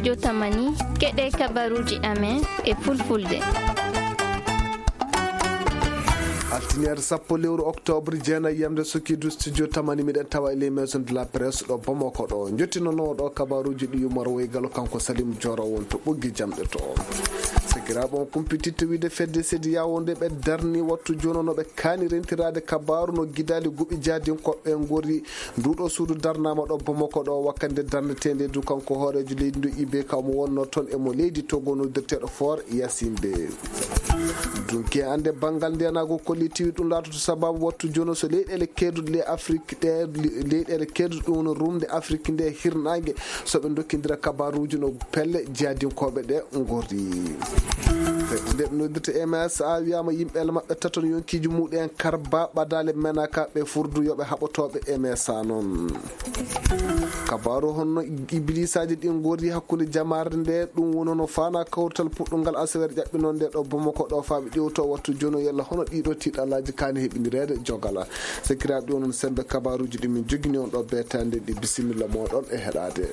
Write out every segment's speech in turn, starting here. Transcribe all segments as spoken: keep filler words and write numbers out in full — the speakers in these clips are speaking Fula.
studio Tamani keɗe kabaruji amen e fulfulde. Altinière sappo lewru octobre jeenayi yamde sukkidu studio Tamani miɗen tawa les maison de la presse ɗo Bamako ɗo jottinono ɗo kabaruji ɗi yumaro woygalo kanko Salim Dioro won to ɓoggi jamɗe to sakiraɓe on kumpititte wiide fedde sedi yawonde ɓe darni wattu jonono ɓe kaani rentirade kabaru no guidali guɓi jadinkoɓe gori nduɗo suudu darnama ɗo Bamako ɗo wakkande darnetende du kanko hoorejo leydi ndu ibe kawmo wonno toon emo leydi Togo noddirteɗo fort Yassimbe dunke ande banggal ndenago kollitiwi ɗum latoto sababu wattu jono so leyɗele kedduɗe le Afrique ɗe leyɗele kedduɗe ɗum no rumde Afrique nde hirnage soɓe dokkidira kabaruji no pelle jadinkoɓe ɗe gori nde ɓe noddirta M S a wiyama yimɓele mabɓe taton yonkiji muɗen karba ɓadale menaka ɓe furdu yoɓe haɓotoɓe M S a noon kabaru honno iblisaji ɗin gori hakkude jamarde nde ɗum wonono fana kawtal puɗɗungal asawere ƴaɓɓinon nde ɗo Bamako ɗo faaɓe ƴewto wattu jono yalla hono ɗiɗo tiɗalaji kani heɓinirede jogala sakiraɓe onon sembe kabaruji ɗi min jogini on ɗo betande ɗi bisimilla moɗon e heɗade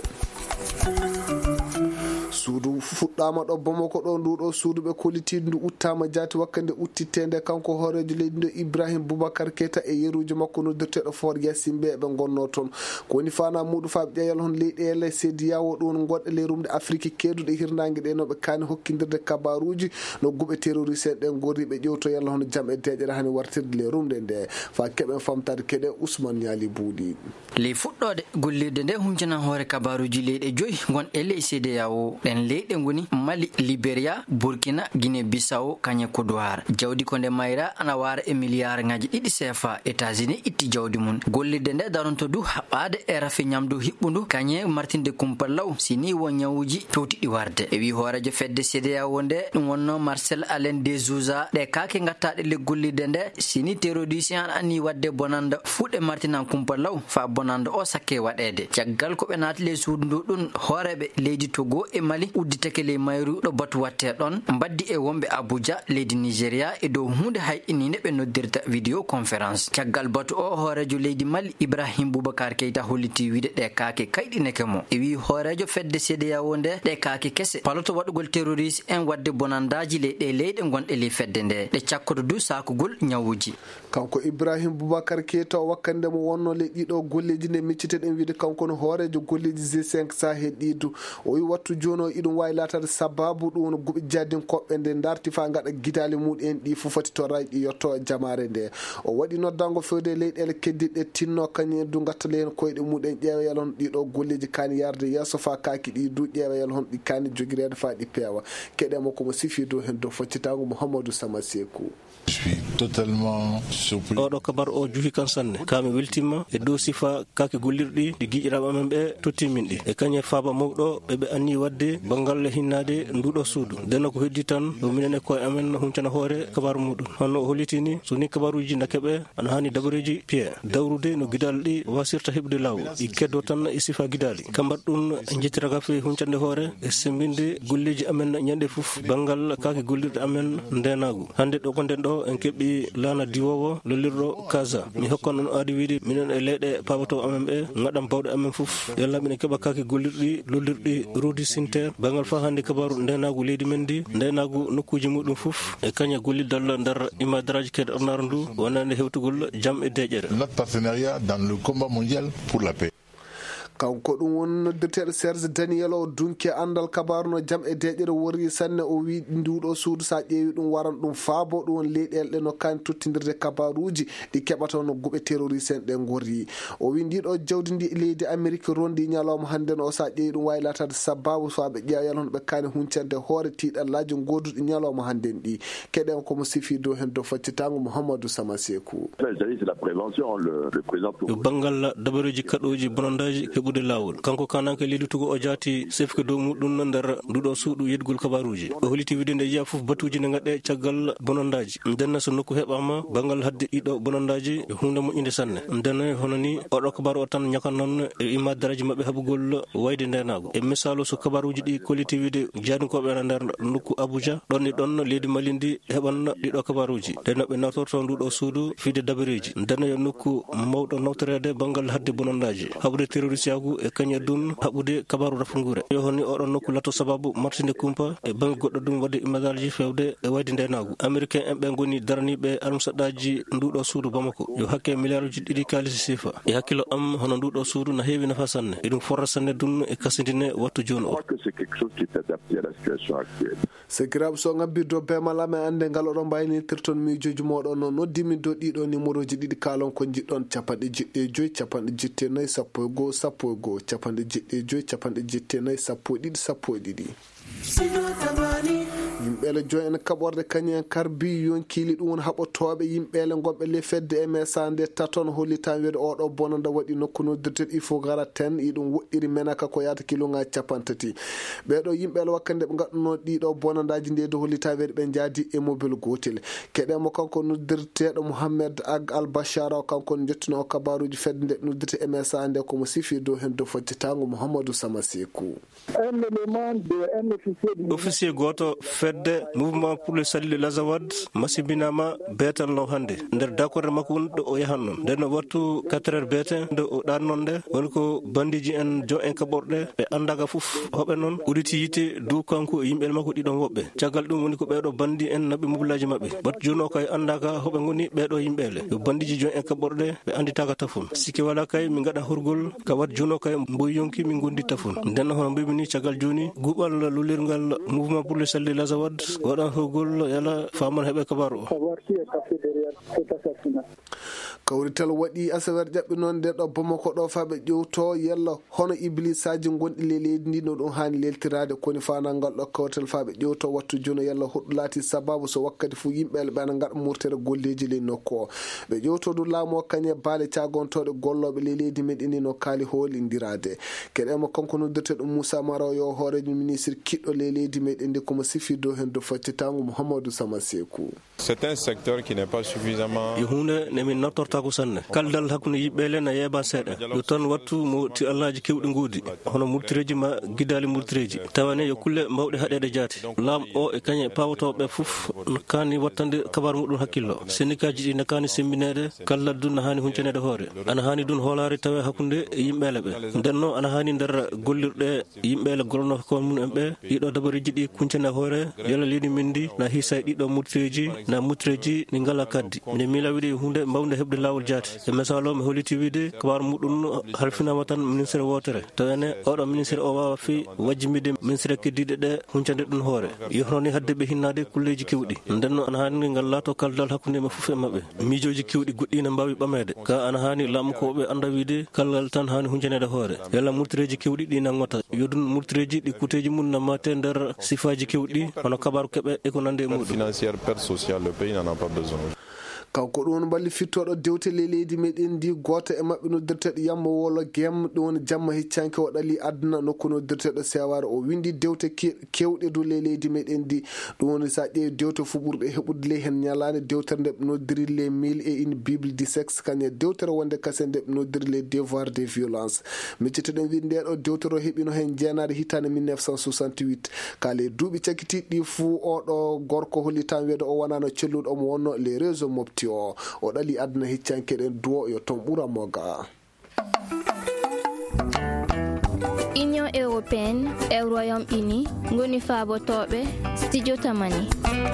suudu fuɗɗama ɗo Bamako ɗo nduɗo suudu ɓe kolitide ndu uttama jaati wakkande uttitende kanko hoorejo leydi ndo Ibrahim Boubacar Keita e yeruji makko noddirteɗo fort Yassimbe ɓe gonno toon ko woni fana muɗum faaɓe ƴeyal hon leyɗele sedi yawo ɗum goɗɗe ley rumde Afrique kedduɗe hirnangue ɗe no ɓe kaani hokkidirde kabaruji no guɓe terroriste en ɗen gori ɓe ƴewto yalla hono jaam e deƴere hani wartirde ley rumde nde fa keɓen famtade keɗe Ousmane Niali Buuɗi ley fuɗɗode gollirde nde humjana hoore kabaruji leyɗe joyi gon e ley C D A O ɗen leyɗe goni Mali, Liberia, Burkina, Guinée Bissau, Kanye Kodowar. Jawdi ko nde mayra ana wara e milliard ngaji ɗiɗi C F A. États-Unis itti jawdi mum. Gollirde nde daronto du haɓade e rafi nyamdu hiɓɓundu Kanye martinde kumpallaw sini won nyawuji pewtiɗi warde. E wi hoorejo fedde C D A O nde ɗum wonno Marcel Alain de Souza ɗe kake gattaɗe le gollirde nde sini terroriste an anni wadde bonanda fuɗe martinan kumpallaw fa bonanda o sakke waɗede. Caggal ko ɓe naati le suudu ndu ɗum hooreɓe leydi Togo e Mali udditake le mayru ɗo batu watte ɗon mbaddi e wonɓe Abuja leydi Nigeria e dow hunde hayɗininde ɓe noddirta vidéo conférence caggal batu o hoorejo leydi Mali Ibrahim Boubacar Keita holliti wiide ɗe kaake kayɗineke mo e wi hoorejo fedde C D A O nde ɗe kaake kese paloto waɗugol terroriste en wadde bonandaji leyɗe leyɗe gonɗe li fedde nde ɗe cakkoto du sakugol nyawuji kanko Ibrahim Boubacar Keita wakkande mo wonno le ɗiɗo golleji nde micciteɗen wiide kanko no hoorejo golleji G cinq Sahel ɗidu o wi wattu jono iɗum wawi latade sababu ɗum no guɓi jadinkoɓɓe nde darti fa gaɗa guidali muɗen ɗi fu foti toraji ɗi yetto jamare nde o waɗi noddango fewde leyɗele keddiɗe tinno kañum du gattale hen koyɗe muɗen ƴeeweyal hon ɗiɗo golleji kani yarde yesso fa kaki ɗi du ƴeeweyal hon ɗi kani jogirede fa ɗi peewa keɗemo komo sifi dow hen dow foccitago Mouhamadou Sama Sekou. Je suis totalement surpris. oɗo kabar o juhi kan sanne kami weltima e dow sifa kake gollirɗi ɗi giƴiraɓe amen ɓe tottimin ɗi e kañe faaba mawɗo ɓeɓe anni wadde bangal hinnade nduɗo suudu nden ko heddi tan ɗo minen e koye amen huncana hoore kabaru muɗum honno o hollitini so ni kabaruji dakeɓe ana hani dabareji piye dawrude no guidal ɗi wasirta heɓude lawol ɗi keddo tan e sifa guidali kambat ɗum jettiragafe huncande hoore e sembinde golleji amen ñande foof bangal kake gollirɗe amen ndenagu hande ɗo ko nden ɗo en keɓɓi lana diwowo lollirɗo Kaza mi hokkan on aadi wiide minen e leyɗe pabato amen ɓe gaɗam bawɗe amen foof yalla minen keɓa kake gollirɗi lollirɗi Rodi Sinter bangal fa hande kabaru ndenagu leydi men ndi ndenagu nokkuji muɗum foof e kaña gollidal nder imadaraji kede arnar ndu wonande hewtugol jaam e deƴere notre partenariat dans le combat mondial pour la paix. kanko ɗum woni noddirteɗo Serge Daniel o dunke andal kabaru no jaam e deƴere wori sanne o wi nduɗo suudu sa ƴeewi ɗum waran ɗum faabo ɗum woni leyɗele ɗe no kani tottidirde kabaruji ɗi keɓata no guɓe terroriste en ɗe gori o wi ndiɗo jawdi ndi leydi Amérique rondi ñalawma hande no o sa ƴeewi ɗum wawi latade sababu faɓe ƴeewal hono ɓe kani huncande hoore tiɗallaji goduɗi ñalawma hande ɗi keɗen komo sifi dow hen dow faccitango Mouhamadou Sama Sekou. yo bangal dabareji kaɗoji bonandaji heɓude lawol kanko kananke leydi Togo o jaati sefke dow muɗum nder nduɗo suuɗu yeddugol kabaruji o holiti wiide nde yiya foof batuji ne gaɗe caggal bonandaji nden so nokku heɓama bangal hadde ɗiɗo bonandaji e hunde moƴƴinde sanne nden hono ni oɗo kabaru o tan ñakan noon e imadaraji mabɓe haɓugol wayde ndenago e misalu so kabaruji ɗi koliti wiide jadinkoɓe ana nder nokku Abuja ɗon e ɗon leydi Mali ndi heɓan ɗiɗo kabaruji nden ɓe nawtorto nduɗo suudu fiide dabareji nden yo nokku mawɗo nawtorede bangal hadde bonandaji haɓude terroriste jeyagu e kañe dun haɓude kabaru rafungure yo honni oɗon nokku lato sababu martinde kumpa e bangi goɗɗo ɗum wadde imadalji fewde e wayde ndenagu américain en ɓe goni daraniɓe almusaɗaji nduɗo suudu Bamako yo hakke milliard uji ɗiɗi kalisi sifa e hakkilo am hono nduɗo suudu na heewi nafa sanne e ɗum forra sanne dun e kasindine wattu joni o sekiraɓe so ngabbirdo bemalame ande ngal oɗon mbaynitirton miijoji moɗon no noddimi do ɗiɗo numéro ji ɗiɗi kalon ko jiɗɗon capanɗe jiɗɗe joyyi capanɗe jitte nayyi sappo e goho sappo e goho capanɗe jiɗɗe joyyi capanɗe jitte nayyi sappo e ɗiɗi sappo e ɗiɗi yimɓeele joyi en kaɓorde kañum en karbi yonkili ɗum woni haɓotoɓe yimɓeele gonɓe le fedde e mesa nde taton hollitami wiyde oɗo bonanda waɗi nokku noddirteɗo il faut gara ten iɗum woɗɗiri menaka ko yata kiloŋaji capantati ɓeɗo yimɓeele wakkande ɓe gadduno ɗiɗo bonandaji ndede hollitami wiyde ɓe jaadi e mobile gotel keɗemo kanko noddirteɗo Mouhamed Ag Al Bachara o kanko jettino o kabaruji fedde nde noddirte e mesa nde komo sifi dow hen do foccitango Mouhamadou Samasekou. officier goto fedde mouvement pour le salut de l'Azawad masibinama betanno hande nder dakorde makko woni ɗo o yahan noon nden no wattu quatre heures betin nde o ɗan noon nde woni ko bandiji en jo en kaɓorɗe ɓe andaga fof hoɓe noon uditi yite dow kanko e yimɓe makko ɗiɗon woɓɓe caggal ɗum woni ko ɓeɗo bandi en naɓɓi mobilaji mabɓe bat joni o kay andaka hoɓe goni ɓeɗo yimɓele yo bandiji jo en kaɓorɗe ɓe anditaka tafon sikki wala kay min gaɗa horgol ka wat joni o kay mboy yonki min gondi tafon nden hono mbimi ni caggal joni guɓal lulirgal mouvement pour le salut de l'Azawad waɗan horgol yala faman heɓe kabaru o kawrital waɗi asawer jaɓɓi noon nde ɗo Bamako ɗo faɓe ƴewto yalla hono iblisaji gonɗi le leydi ndi no ɗum hani leltirade koni fanal ɗo kawrital faɓe ƴewto wattu joni yalla hoɗɗu laati sababu so wakkati fu yimɓeɓe ɓe ana gaɗa murtere golleji le nokku o ɓe ƴewto du laamu o kañe baale cagontoɗe golloɓe le leydi meɗen ni no kaali holindirade keɗemo kanko noddirte ɗum Moussa Mara yo hoorejo ministre kiɗɗo le leydi meɗen ndi komo sifi dow hen do faccitango Mouhamadou Samasekou. C'est un secteur qui n'est pas suffisamment yo hunde nemin naftortako sanne kaldal hakkude yimɓele na yeeba seeɗa yo tan wattu mo ti allaji kewɗi guudi hono murtireji ma guidali murtireji tawane yo kulle mbawɗe haɗede jaati laam o e kañe pawotoɓe fof kani wattande kabaru muɗum hakkillo syndicat ji ɗi ne kani sembinede kaldal dun ne hani huncanede hoore ana hani dun hoolare tawe hakkude yimɓele ɓe ndenno ana hani nder gollirɗe yimɓele golno ko mum en ɓe ɗiɗo dabariji ɗi kuncane hoore yalla leydi min ndi na hisa ɗiɗo murtireji na murtireji ɗi ngala kaddi mine mila wiɗi hunde mbawde heɓde lawol jaati e misalo mi holliti wiide kabaru muɗum halfinama tan ministére wotere tawene oɗo ministére o wawa fi wajjimide ministére keddiɗe ɗe huncande ɗum hoore yohno ni hadde ɓe hinnade kulleji kewɗi ndenno ana hani ngal laato kaldal hakkude ma fof e mabɓe miijoji kewɗi goɗɗi ne mbawi ɓamede ka ana hani laamu ko ɓe anda wiide kaldal tan hani huncanede hoore yalla murtireji kewɗi ɗi nangota yodun murtireji ɗi kuteji mum nammate nder sifaji kewɗi hono kabaru keɓe e ko nande e muɗum financière perte sociale le pays n'en a pas besoin. kanko ɗum woni balli fittoɗo dewte le leydi meɗen ndi goto e mabɓe noddirteɗo Yamma Wolo Gem ɗum woni Jamma Hiccanke o ɗali aduna nokku noddirteɗo Seware o windi dewte kewɗe dow le leydi meɗen ndi ɗum woni sa ƴeewi dewte fu ɓurɓe heɓude ley hen ñalade dewtere nde ɓe noddiri les mille et une bible du sexe kañe dewtere wonde kase nde ɓe noddiri les devoirs des violences micciteɗen wi ndeɗo dewtere o heeɓino hen jeenade hitande mille neuf cent soixante-huit kale duuɓi cakkitiɗi ɗi fuu oɗo gorko hollitami wiyde o wonano celluɗo omo wonno les réseaux mofti o o ɗali aduna hiccankeɗen duwo yo ton ɓuura moga. Union européenne e Royaume-Uni ngoni faabotoɓe studio tamani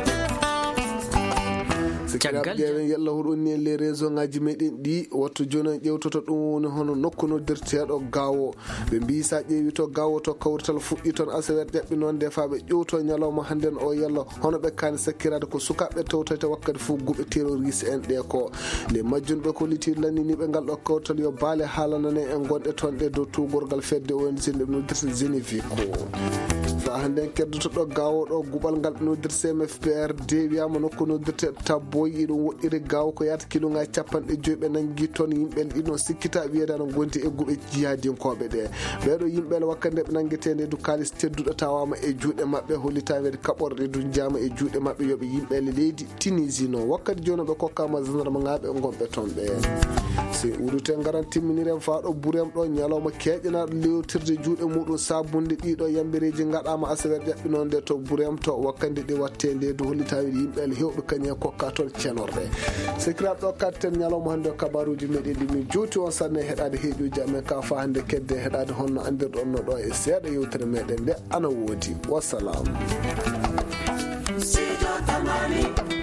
caggal ƴeewen yalla huɗo ni les réseau ngaji meɗen ɗi wattu joni ƴewtoto ɗum woni hono nokku noddirteɗo gawo ɓe mbi sa ƴeewi to gawo to kawrital fuɗɗi toon asawer ƴaɓɓi noon nde fa ɓe ƴewto ñalawma hannden o yalla hono ɓe kani sakkirade ko sukaɓe tewtete wakkati fof guɓe terroriste en ɗe ko les majjunɓe ko litirlaniniɓe ngal ɗo kawrital yo baale haalanane en gonɗe toon ɗe dow tugorgal fedde o nde ɓe noddirta Génévi ko fa hannden keddotoɗo gawo ɗo guɓal ngal ɓe noddirta C M F P R D wiyama nokku noddirteɗo tabbo iɗum woɗɗiri gawo ko yata kiloŋaji capanɗe joyyi ɓe nanggui toon yimɓe ɗiɗon sikkita wiyede no gonti e guɓe jihadinkoɓe ɗe ɓeɗo yimɓe wakkande ɓe nanguetede du kalis tedduɗo tawama e juuɗe mabɓe hollitami wede kaɓorɗe du jaama e juuɗe mabɓe yooɓe yimɓele leydi Tunisie noon wakkati joni ɓe kokkama gendarme ngaɓe gonɓe toon ɓe si urute garan timminiren faɗo ɓuurem ɗo ñalawma keƴanaɗo lewtirde juuɗe muɗum sabunde ɗiɗo yambireji gaɗa waɗama asawer jaɓɓinonde to burem to wakkande ɗi watte nde do hollitawi yimɓe hewɓe kañum kokka toon cenorde sikiraɓe ɗo katten ñalawma hannde o kabaruji meɗen ɗi min juuti on sanne heɗade heeƴuji amen ka fa hannde kedde heɗade honno andirɗo onno ɗo e seeɗa yewtere meɗen nde ana woodi wassalamu.